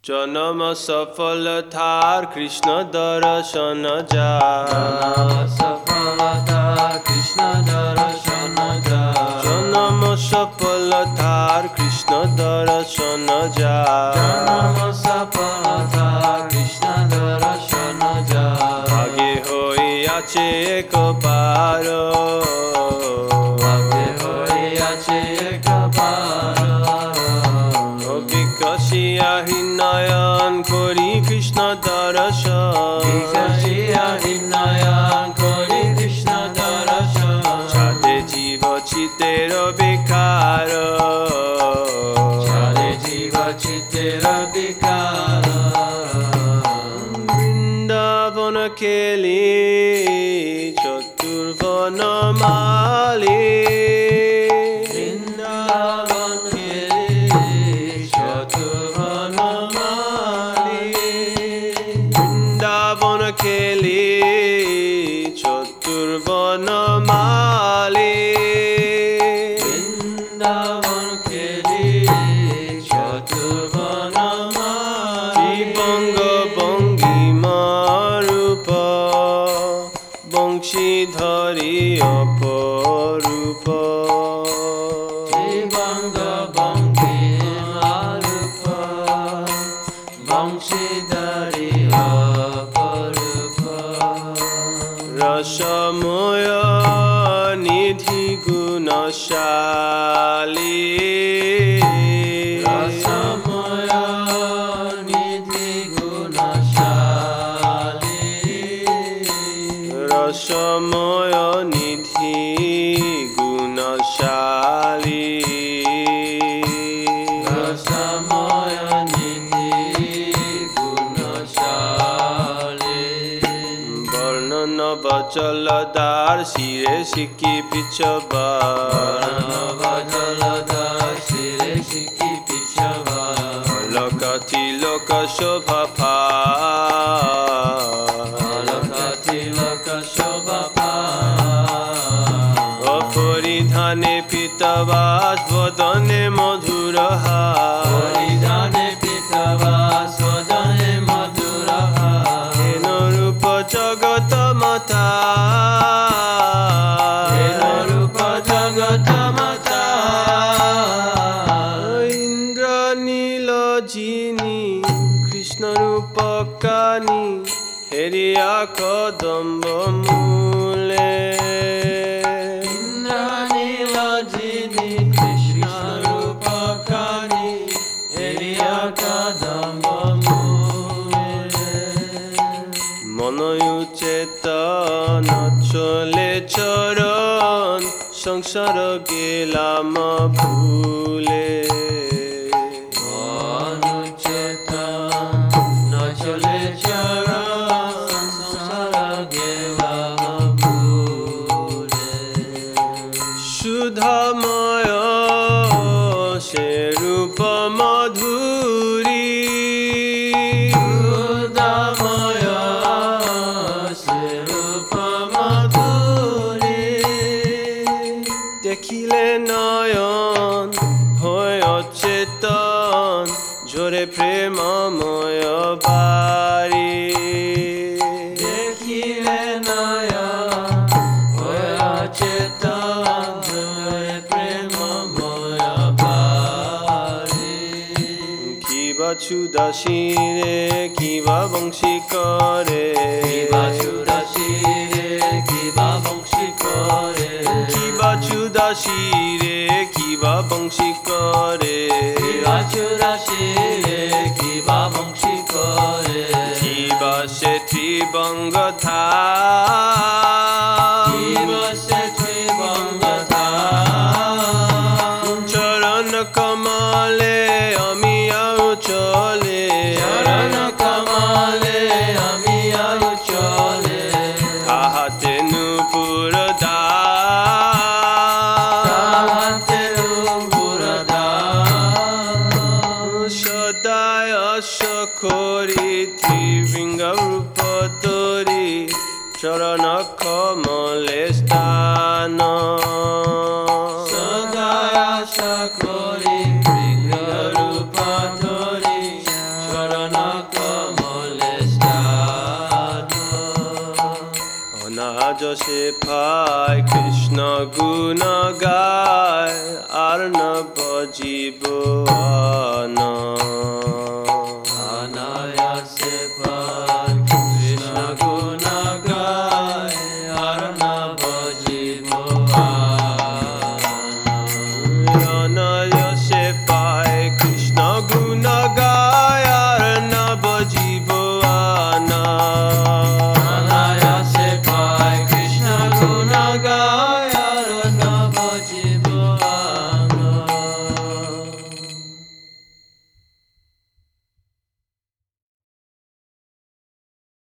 জনম সফল থার কৃষ্ণ দর্শন যায়। জনম সফলতা কৃষ্ণ দর্শন যায়। জনম সফল থার কৃষ্ণ দর্শন যায়। জনম সফলতা কৃষ্ণ দর্শন যায়। আগে হইয়াছে একবার, আগে হইয়াছে একবার, বিকশিয়া হৃদয়ন করি কৃষ্ণ দর্শন। বিকশিয়া হৃদয়ন করি কৃষ্ণ দর্শন। ছাদে জীব চিতের বিকার, ছাড়ে জীব চিত্তের বিকার। বৃন্দাবন খেলি চতুর্বন মালি। বৃন্দাবন খেলি চতুর্বন মালি। বৃন্দাবন খেলি চতুর্বন মালি। বৃন্দাবন খেলি চতুর্বন মালি। বঙ্গ ভঙ্গিমারূপ বংশীধরি অপরূপ। বঙ্গ ভঙ্গিমারূপ বংশীধরি অপরূপ। রসময় নিধি গুণশালী। রসময় নিধি গুণশালী। রসময় নিধি গুণশালী। রসময় নিধি গুণশালী। বর্ণন বচলদার শিরে শিখি পিছবার। জলদার শিরে শিখি পিছবার। লোক তিলক শোভা পা। তিলক শোভা অপরিধানে পিতবাস বদনে মধুর হাস। পরিধানে পিতবাস বদনে মধুর হাস। হেন রূপ জগত মাতা। হেন রূপ জগত মাতা। ইন্দ্র নীল যিনি কৃষ্ণ রূপ কানি হেরিয়া কদম্ব মূলে। ইন্দ্রনীল যিনি কৃষ্ণ রূপ কানি হেরিয়া কদম্ব মূলে। মনয়ু চেতন চলে চরণ সংসার গেলাম ভুলে। অনুচেতন চলে চরণ সংসার গেলাম ভুলে। সুধাময় সে রূপ মধুরী। সুধাময় সে রূপ মধুরী। দেখিলে নয়ন হয় অচেতন ঝরে প্রেমময় বাড়ি। দেখিলে নয়ন হয় অচেতন জয় প্রেমময় বাড়ি। কিবা ছুদাসী রে কিবা বংশী করে। কিবা চুরাশি রে কিবা বংশী করে। কিবা ছুদাসী রে কিবা বংশী করে। কিবা চুরাশি রে কিবা বংশী করে। কিবা সে ত্রিবঙ্গ থা। কিবা সে ত্রিবঙ্গ থা। চরণ কমলে আমি আউ চলে। চরণ কমলে আমি আউ চলে। তাহাতে নূপুর দা। তাহাতে নূপুর দা। সদায় সখরি ত্রিবিঙ্গ রূপ তরি চরণ কমলে স্থান। সদা আশা করি বৃঙ্গ রূপ ধরি চরণ কমলে স্থান অনাযসে পায় কৃষ্ণ গুণ গায় আর নব জীবন